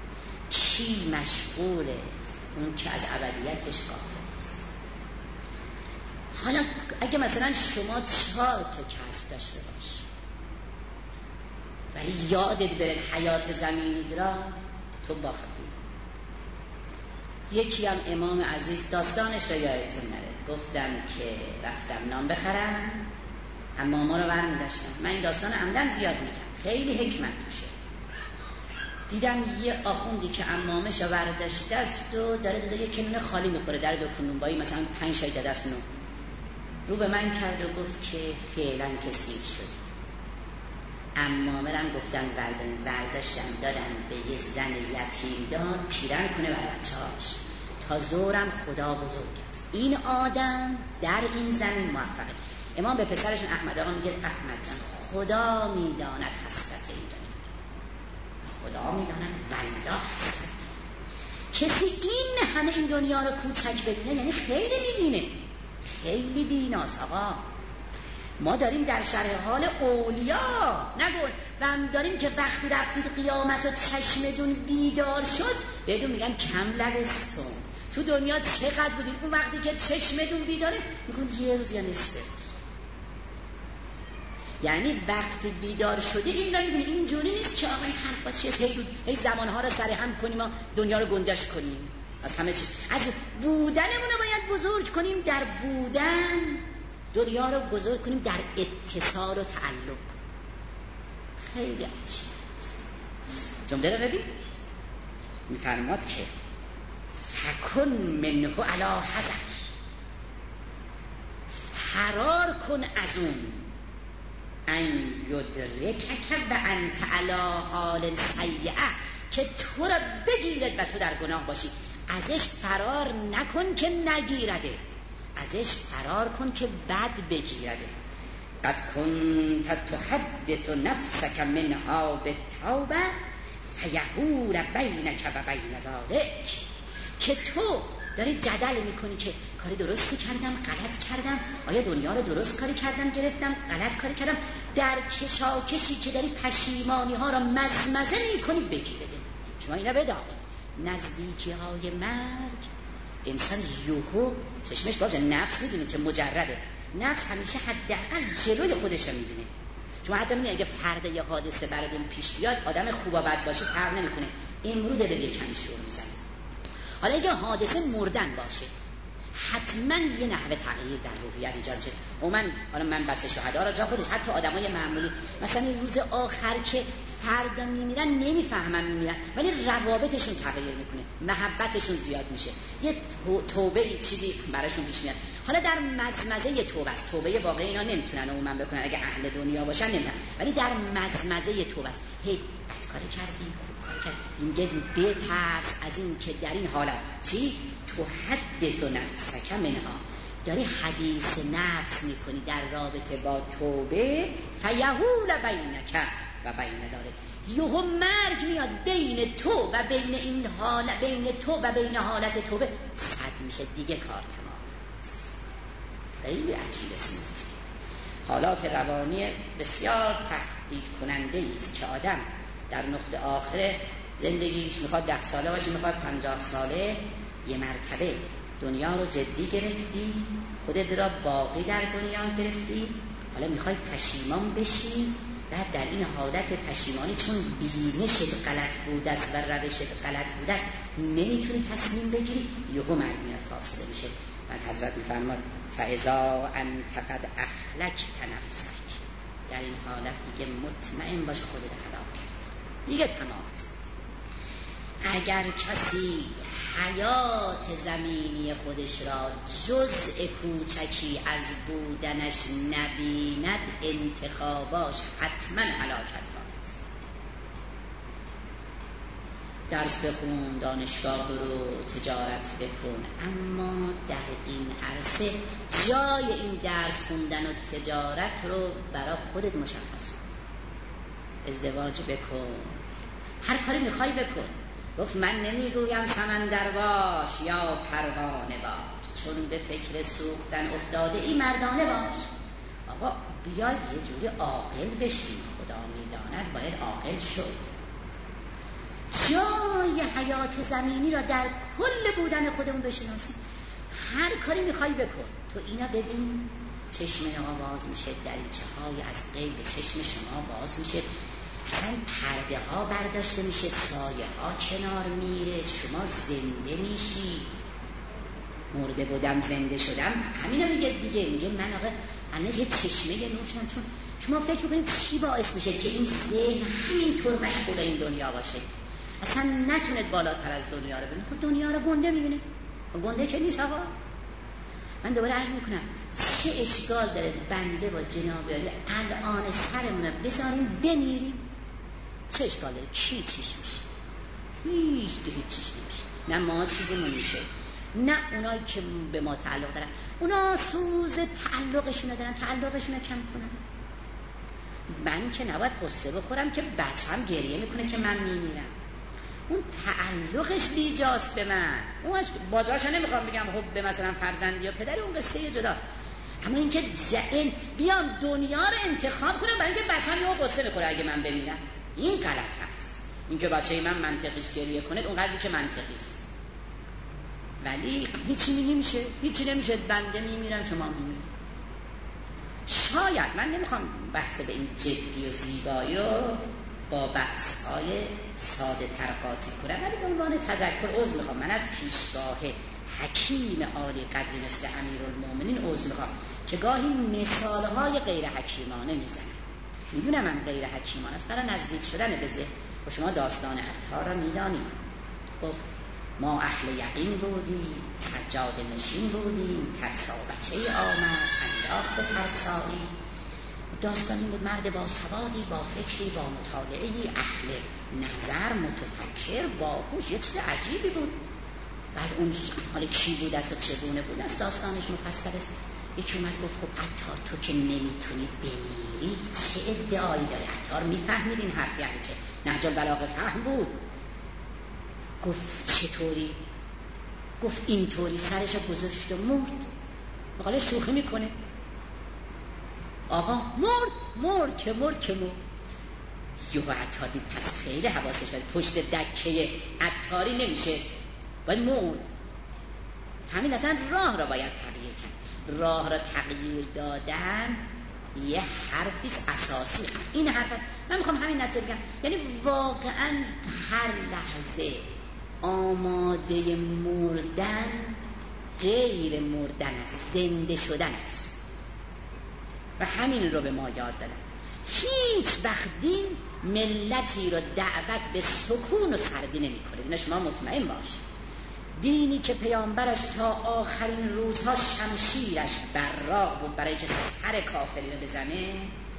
کی مشغوله؟ اون که از ابدیتش غافل است. حالا اگه مثلا شما چهار تا کسب داشته باش، ولی یادت بره حیات زمینی را تو باختی. یکی هم امام عزیز داستانش را یادتون نره، گفتم که رفتم نان بخرم، حماما رو برمی داشتم. من این داستان عمدن زیاد میگم، خیلی حکمت توشه. دیدم یه آخوندی که عمامش رو برداشته است و داره دو یک کنون خالی میخوره در دو کنون بایی، مثلا پنج شای داده است نو. رو به من کرد و گفت که فعلا که سیر شد. عمامرم گفتن بردن برداشتم دادن به یه زن یتیم دار پیرن کنه بر بچه‌هاش. تا زورم خدا بزرگ است. این آدم در این زمین موفقه. امام به پسرشون احمد آقا میگه احمد جان خدا میداند حسرت این دنیا، خدا میداند والله حسرت. کسی این همه این دنیا رو کوچک ببینه یعنی خیلی میبینه، خیلی بیناست. آقا ما داریم در شرح حال اولیا نگو و هم داریم که وقتی رفتید قیامت و چشمتون بیدار شد بهتون میگن کم لبستون تو دنیا چقدر بودید. اون وقتی که چشمتون بیداره میگن یه روز یا نصف روز. یعنی وقتی بیدار شده این را میبینی این جوری نیست که آقای حرفات چیه هی زمانها رو سر هم کنیم و دنیا رو گندش کنیم. از همه چیز از بودنمون رو باید بزرگ کنیم، در بودن دنیا رو بزرگ کنیم، در اتصال و تعلق. خیلی عجیب. جمله رو ببین میفرماد که فکن منه علی حذر، فرار کن از اون، ان یدرکک و انت علی حال سیئه، که تو را بگیرد و تو در گناه باشی. ازش فرار نکن که نگیرده، ازش فرار کن که بد بگیرده. قد کنت تحدث نفسک منها بالتوبه فیحول بینک و بین ذلک، که تو داری جدل میکنی که کاری درستی کردم غلط کردم، آیا دنیا رو درست کاری کردم گرفتم غلط کاری کردم، در کشاکشی که داری پشیمانی ها رو مزمزه میکنی بگیرده. شما اینا بدانید نزدیکی های مرگ انسان یوهو چشمش باشه. نفس میدونید که مجرده، نفس همیشه حداقل جلوی خودش رو میدونه. شما حتی میدونید اگه فرد یه حادثه براتون پیش بیاد آدم خوب و بد باشه فرق نمیکنه، امروز دل یکم شور میزنه. حالا اگه حادثه مردن باشه حتما یه نحوه تغییر در روحیت ایجاد میشه. و من حالا من بچه شهدا را جا خودش حتی آدمای معمولی مثلا روز آخر که فردا میمیرن نمیفهمن میمیرن، ولی روابطشون تغییر میکنه، محبتشون زیاد میشه، یه توبه چیزی براشون پیش میاد. حالا در مزمزه یه توبه است. توبه واقعی اینا نمیتونن عموما بکنن، اگه اهل دنیا باشن نمیتونن، ولی در مزمزه یه توبه است. هی بد کاری کردی خوب کاری کردی، میگه بترس از این که در این حالت چی تو حدث و نفسک منها، داری حدیث نفس میکنی در رابطه با توبه. فیحول بینک و بین داره، یهو مرگ میاد بین تو و بین این حالت، بین تو و بین حالت توبه صد میشه، دیگه کار تمام است. خیلی عجیبه. سیمفتی حالات روانی بسیار تهدید کننده است که آدم در نقطه آخر زندگیش میخواد ده ساله باشه، میخواد پنجاه ساله، یه مرتبه دنیا رو جدی گرفتی، خودت را باقی در دنیا گرفتی، حالا میخوای پشیمان بشی. بعد در این حالت پشیمانی چون بینشت غلط بوده است و روشت غلط بوده است نمیتونی تصمیم بگیری، یهو مرگ میاد فاصله میشه. بعد حضرت میفرماد فاذا انت قد اهلکت نفسک، در این حالت دیگه مطمئن باش خودت هلاک کرد، دیگه تمام. اگر کسی حیات زمینی خودش را جزء کوچکی از بودنش نبیند انتخاباش حتما هلاکت خواهد. درس بخون، دانشگاه برو، تجارت بکن، اما در این عرصه جای این درس خوندن و تجارت رو برای خودت مشخص کن. ازدواج بکن، هر کاری میخوای بکن. گفت من نمیگویم سمندر باش یا پروانه باش، چون به فکر سوختن افتاده ای مردانه باش. آقا بیاید یه جوری عاقل بشیم، خدا میداند باید عاقل شد. جای حیات زمینی را در کل بودن خودمون بشناسیم. هر کاری میخوای بکن. تو اینا ببین، چشم ما باز میشه، دریچه های از غیب چشم شما باز میشه، اصلا اصلا پرده ها برداشته میشه، سایه ها کنار میره، شما زنده میشی. مرده بودم زنده شدم، همینو میگه دیگه. میگه من آقا الان یه چشمه نور شدم. چون شما فکر میکنید چی باعث میشه که این ذهن همینطور مشغول این دنیا باشه، اصلا نتونید بالاتر از دنیا رو ببینید؟ خب دنیا رو گنده میبینید. گنده که نیست آقا. من دوباره عرض میکنم چه اشکال داره بنده با جناب عالی الان سرمون رو بذاریم بمیریم؟ چه اشکال داره؟ کی چیش میشه؟ هیچ هیچ چیش نمیشه. نه ما چیزمون میشه، نه اونایی که به ما تعلق دارن اونا سوز تعلقشون رو دارن، تعلقشون رو کم کنن. من که نباید قصه بخورم که بچه‌م گریه میکنه که من میمیرم. اون تعلقش بیجاست به من. اون بازارشو نمیخوام بگم خب به مثلا فرزندی یا پدری، اون قصه جداست. اما اینکه جن بیام دنیا رو انتخاب کنم برای اینکه بچه‌م یهو قصه بخوره اگه من بمیرم، این غلط هست. اینکه بچه من منطقی است گریه کنه اونقدری که منطقی است، ولی هیچی نمیشه، هیچی نمیشه. بنده میمیرم شما میمیرید. شاید من نمیخوام بحث به این جدی و زیبایی رو با بحث‌های ساده تر قاطی کنم، ولی به عنوان تذکر عذر میخوام. من از پیشگاه حکیم عالی قدری مثل امیرالمومنین عذر میخوام که گاهی مثالهای غیر حکیمانه میزنم. میدونم من غیر حکیمانه است، برای نزدیک شدن به ذهن. و شما داستان عطار را میدانید. گفت ما اهل یقین بودیم، سجاد نشین بودیم، ترسا بچه آمد انداخت به ترسایی. داستان این بود مرد با سوادی، با فکری، با مطالعه‌ای، اهل نظر، متفکر، باهوش، یه چیز عجیبی بود. بعد اون حالا کی بود است و چگونه بود است داستانش مفصل است. یکی اومد گفت خب عطار تو که نمیتونی بمیری چه ادعایی داره؟ عطار میفهمید این حرف یعنی چه؟ نهج البلاغه فهم بود. گفت چطوری؟ گفت اینطوری. سرش گذاشت و مرد. بقاله شوخی میکنه. آقا مرد مرد که مرد که مرد. یهو عطار دید پس خیلی حواسش بود پشت دکه عطاری نمیشه، باید مرد. همین اصلا راه را باید تغییر کرد. راه را تغییر دادن یه حرفیست اساسی. این حرف است. من میخوام همین نتیجه بگم، یعنی واقعا هر لحظه آماده مردن غیر مردن است، زنده شدن است. و همین رو به ما یاد دادن. هیچ وقت دین ملتی رو دعوت به سکون و سردی نمی کنه. اینا شما مطمئن باشید. دینی که پیامبرش تا آخرین روزها شمشیرش براق بود برای که سر کافرین رو بزنه،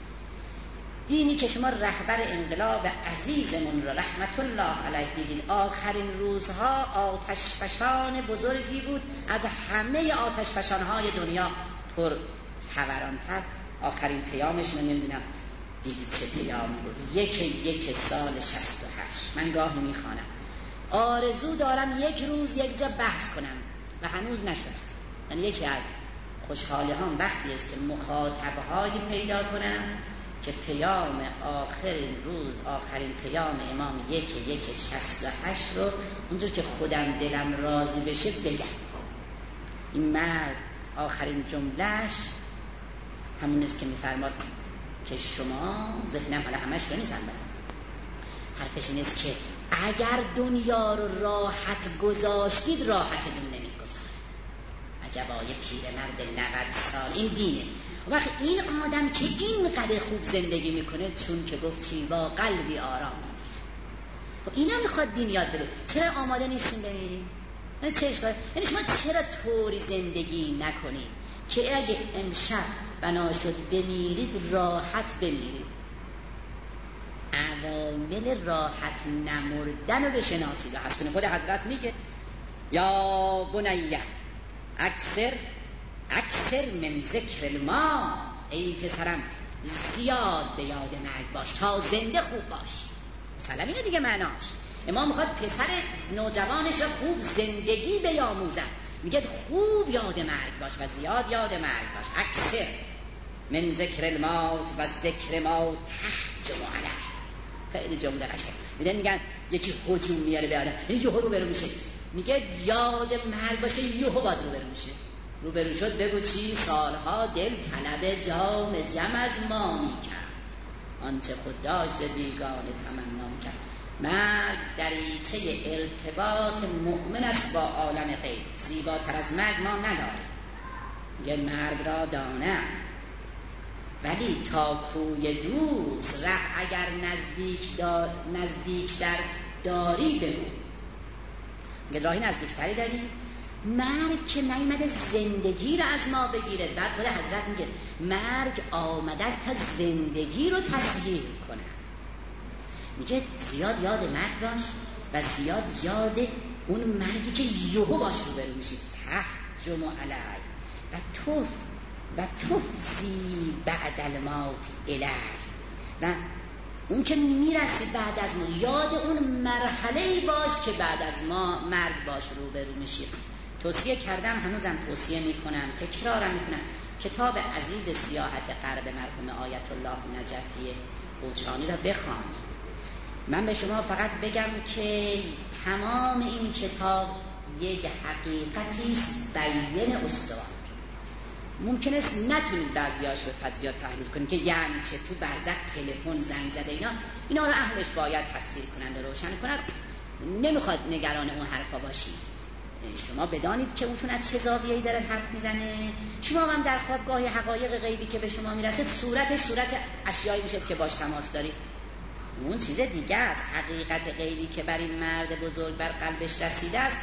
دینی که شما رهبر انقلاب عزیزمون رو رحمت الله علیه دیدید آخرین روزها آتشفشان بزرگی بود، از همه آتشفشانهای دنیا پر فوران‌تر. آخرین پیامش رو نمیدونم دیدید چه پیامی بود؟ یک یک سال شصت و هشت. من گاهی میخوانم آرزو دارم یک روز یک جا بحث کنم و هنوز نشده است. یعنی یکی از خوشحالی هم وقتی است که مخاطبهایی پیدا کنم که پیام آخرین روز، آخرین پیام امام یک یک شصت و هشت رو اونجور که خودم دلم راضی بشه بگم. این مرد آخرین جملهش همون است که میفرماد که شما ذهنم حالا همش رو نیستم برم. حرفش این است که اگر دنیا رو راحت گذاشتید راحتتون نمیگذارم. عجبای پیرمرد نود سال. این دینه. وقت این آدم که اینقدر خوب زندگی میکنه چون که گفت چی با قلبی آرام میمیره. و اینا میخواد دین یاد بده. چرا آماده نیستیم بمیریم؟ یعنی چه اشکالی؟ یعنی شما چرا طوری زندگی نکنید که اگه امشب بنا شد بمیرید راحت بمیرید؟ عوامل راحت نمردن رو بشناسید. و هستون خود حضرت میگه یا بنیه اکثر اکثر من ذکر الموت، ای پسرم زیاد به یاد مرگ باش تا زنده خوب باش. مثلا اینه دیگه معناش. امام میخواد پسر نوجوانش رو خوب زندگی بیاموزد. میگه خوب یاد مرگ باش و زیاد یاد مرگ باش. اکثر من ذکر الموت و ذکر موت تحجم علیه. خیلی جمله قشنگ. میدن میگن یکی هجوم میاره به آدم یهو رو برو میشه، میگه یاد مرگ باشه یهو باید رو برو میشه. رو برو شد بگو چی؟ سالها دل طلب جام جم از ما میکرد. آنچه خود داشت ز بیگانه تمنا میکرد. مرگ دریچه ارتباط مؤمن است با عالم غیب. زیباتر از مرگ ما نداریم. یه مرگ را دانم، ولی تا کوی دوست ره اگر نزدیک دار نزدیک در داری بگو. میگه راهی نزدیکتری داری؟ مرگ که نیامده زندگی رو از ما بگیره. بعد خود حضرت میگه مرگ آمده است تا زندگی رو تصحیح کنه. میگه زیاد یاد مرگ باش و زیاد یاد اون مرگی که یهو باش روبرو میشی. تهجم علی و توف و تفزی بعد الموت الی، و اون که میرسی بعد از ما، یاد اون مرحله‌ای باش که بعد از ما مرگ باش روبرو میشی. توصیه کردم، هنوزم توصیه میکنم، تکرارم میکنم، کتاب عزیز سیاحت غرب مرحوم آیت الله نجفی قوچانی را بخوانید. من به شما فقط بگم که تمام این کتاب یک حقیقتی است بیان استوار. ممکنه نتونید بعضیاش رو تجزیه تحلیل کنید که یعنی چه، تو برزخ تلفن زنگ زده، اینا اینا رو اهلش باید تفسیر کنند و روشن کنند. نمیخواد نگران اون حرفا باشید. شما بدانید که اونشون از چه زاویه‌ای داره حرف میزنه. شما هم در خوابگاه حقایق غیبی که به شما میرسه صورتش صورت اشیایی میشه که باش تماس دارید. اون چیز دیگه است. حقیقت غیبی که بر این مرد بزرگ بر قلبش رسیده است،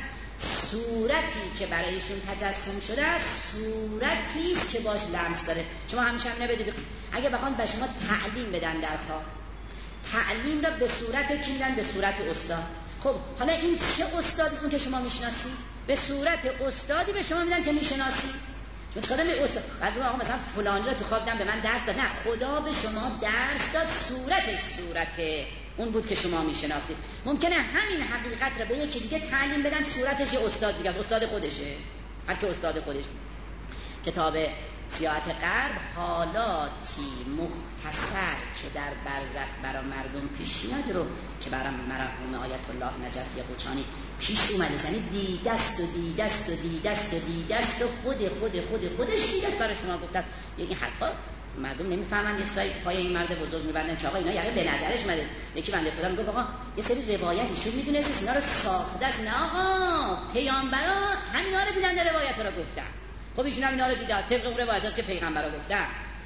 صورتی که برایشون تجسم شده است، صورتی است که باش لمس داره. شما همیشه هم نبدید اگه بخوان به شما تعلیم بدن در خواب، تعلیم را به صورت کی میدن؟ به صورت استاد. خب حالا این چه استادی اون که شما میشناسی؟ به صورت استادی به شما میدن که میشناسی. چون خدا می استاد بعد آقا مثلا فلانی را تو خواب دادن به من درس داد، نه، خدا به شما درس داد، صورتش صورت اون بود که شما میشناختید. ممکنه همین حقیقت را به یکی دیگه تعلیم بدن، صورتش یه استاد دیگه، استاد خودشه، هر که استاد خودش. کتاب سیاحت غرب حالاتی مختصر که در برزخ برای مردم پیش میاد رو که برای مرحوم آیت الله نجفی قوچانی پیش اومده، یعنی دیدست و دیدست و دیدست و دیدست و خود خود خود خودش دیدست برای شما گفته است. این حرفا مردم نمیفهمن، یه سای پای این مرد بزرگ میبندن که آقا اینا یعنی به نظرش اومده. یکی بنده خدا میگه آقا یه سری روایتی شو میدونست اینا رو ساخته است. نه آقا، پیامبرا همینا رو دیدن، روایت رو گفتن. خب ایشون هم اینا رو دیدن، طبق اون روایت است که پیغمبرا گفتن.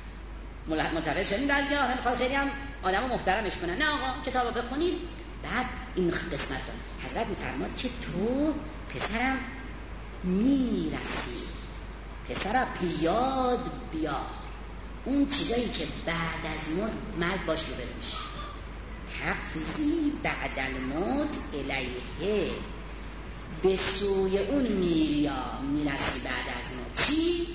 متوجه شدین؟ بعضیا هم میخواد خیلی هم آدمو محترمش کنن. نه آقا، کتابو بخونید. بعد این قسمت رو حضرت میفرماد که تو پسرم میرسی، پسرم بیاد بیا اون چیزایی که بعد از مرگ باش رو برمیش. تفزی بعد الموت الیه، به سوی اون میریا میرسی بعد از موت. چی؟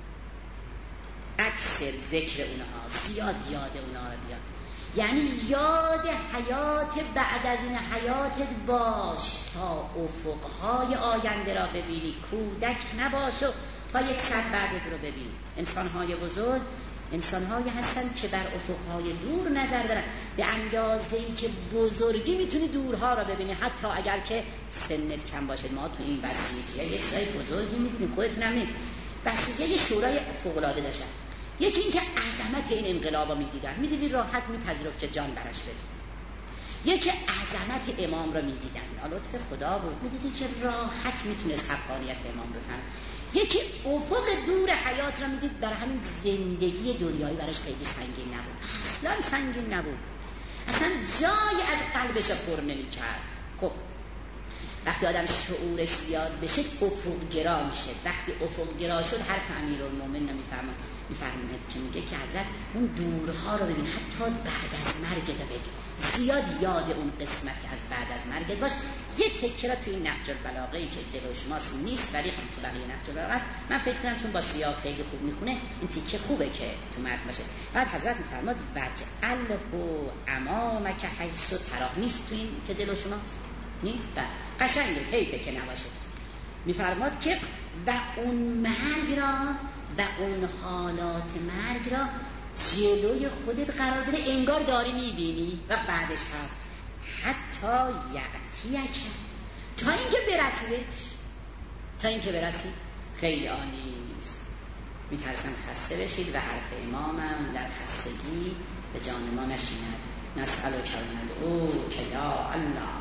اکثر ذکر اونها، زیاد یاد اونها رو بیاد. یعنی یاد حیات بعد از این حیاتت باش تا افقهای آینده را ببینی. کودک نباش و تا یک سر بعدت رو ببینی. انسانهای بزرگ انسانهایی هستند که بر افقهای دور نظر دارن، به اندازه‌ای که بزرگی میتونی دورها را ببینی، حتی اگر که سنت کم باشه. ما تو این بسیجیه یک سای بزرگی میدیدیم، خودتون هم میدید بسیجیه یه شورای فوق‌العاده داشتن. یکی این که عظمت این انقلاب رو میدیدن، میدیدید راحت میپذیرفت که جان برش بدید. یکی عظمت امام رو میدیدن، لطف خدا بود، میدیدید که راحت میتونست حقانیت امام بفهم. یکی افق دور حیات را میدید، برای همین زندگی دنیایی براش خیلی سنگین نبود، اصلا سنگین نبود، اصلا جای از قلبش پر نمی‌کرد. خب وقتی آدم شعورش زیاد بشه افق گرا میشه. وقتی افق گرا شد حرف امیرالمومنین میفرماد میفرماید که میگه که حضرت اون دورها رو ببین، حتی بعد از مرگ رو ببین، زیاد یاد اون قسمتی از بعد از مرگ باش. یه تکه را تو این نهج البلاغه‌ای که جلو شماست نیست، ولی تو بقیه نهج البلاغه است. من فکر کنم چون با سیاق خیلی خوب میخونه این تکه خوبه که تو متن باشه. بعد حضرت میفرماد وجعله امامک حیث تراه. نیست تو این که جلو شماست؟ نیست؟ قشنگه، حیفه که نباشه. میفرماد که و اون مرگ را و اون حالات مرگ را جلوی خودت قرار بده، انگار داری میبینی و بعدش هست حتی یعتیک، تا اینکه برسی بهش، تا اینکه برسی. خیلی عالی است. میترسم خسته بشید و حرف امامم در خستگی به جان ما نشیند. نسألک و ندعوک یا الله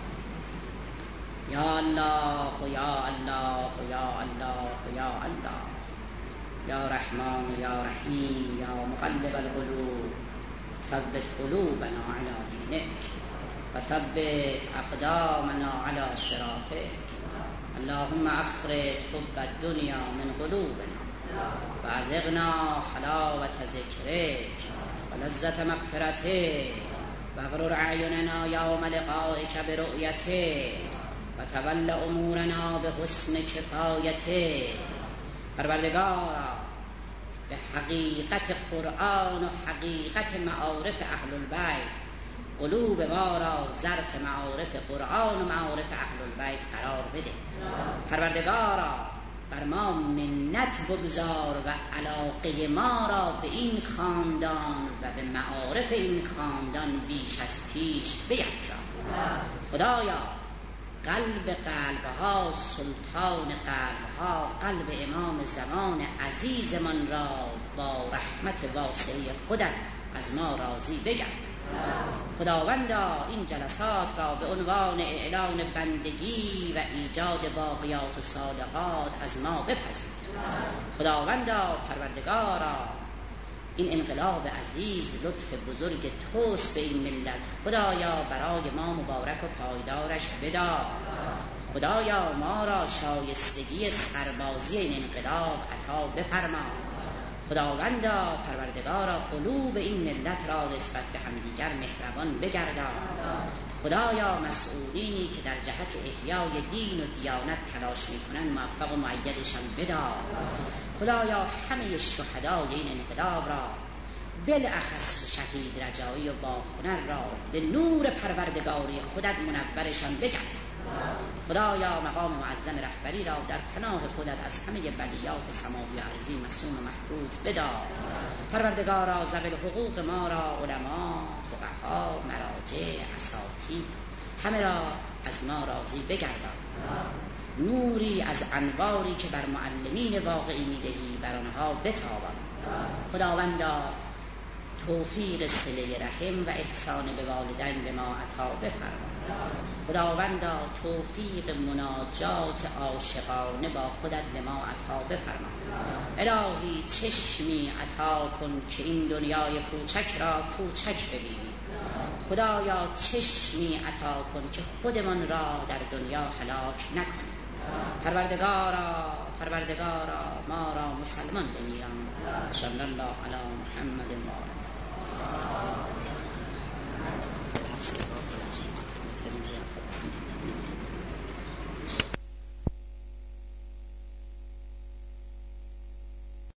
یا الله و یا الله و یا الله و یا الله یا رحمان و یا رحیم یا مقلب القلوب ثبت قلوبنا علی دینک و ثبت اقدامنا علی صراطک. اللهم اخرج حب الدنیا من قلوبنا و ازغنا حلاوة ذکرک و لذت مغفرتک و اغرر اعیننا یوم لقائک برؤیتک و تول امورنا به حسن کفایتک. پروردگارا به حقیقت قرآن و حقیقت معارف اهل البیت قلوب ما را ظرف معارف قرآن و معارف اهل البیت قرار بده. پروردگارا بر ما منت بگذار و علاقه ما را به این خاندان و به معارف این خاندان بیش از پیش بیفزا. خدایا قلب قلبها، سلطان قلبها، قلب امام زمان عزیزمان را با رحمت واسعه خودت از ما راضی بگرد. خداوندا این جلسات را به عنوان اعلان بندگی و ایجاد باقیات و صالحات از ما بپذیر. خداوندا پروردگارا این انقلاب عزیز لطف بزرگ توست به این ملت. خدایا برای ما مبارک و پایدارش بدار. خدایا ما را شایستگی سربازی این انقلاب عطا بفرما. خداوندا پروردگارا قلوب این ملت را نسبت به همدیگر مهربان بگردان. خدایا مسئولینی که در جهت احیای دین و دیانت تلاش میکنن موفق و مؤیدشان بدار. خدایا همه شهدای این انقلاب را بالاخص شهید رجایی و باهنر را به نور پروردگاری خودت منورشان بگرد. خدایا مقام معظم رهبری را در پناه خودت از همه بلیات سماوی و ارضی مصون و محفوظ بدار. پروردگارا ذوی الحقوق ما را علما، فقها، مراجع، اساتید همه را از ما راضی بگردان. نوری از انواری که بر معلمین واقعی میدهی بر آنها بتابان. خداوندا توفیق صله رحم و احسان به والدین به ما عطا بفرما. خداوندا توفیق مناجات عاشقانه با خودت به ما عطا بفرما. الهی چشمی عطا کن که این دنیای کوچک را کوچک ببینیم. خدایا چشمی عطا کن که خودمان را در دنیا هلاک نکنیم. پروردگارا پروردگارا ما را مسلمان بمیران. صلی الله علی محمد و آله.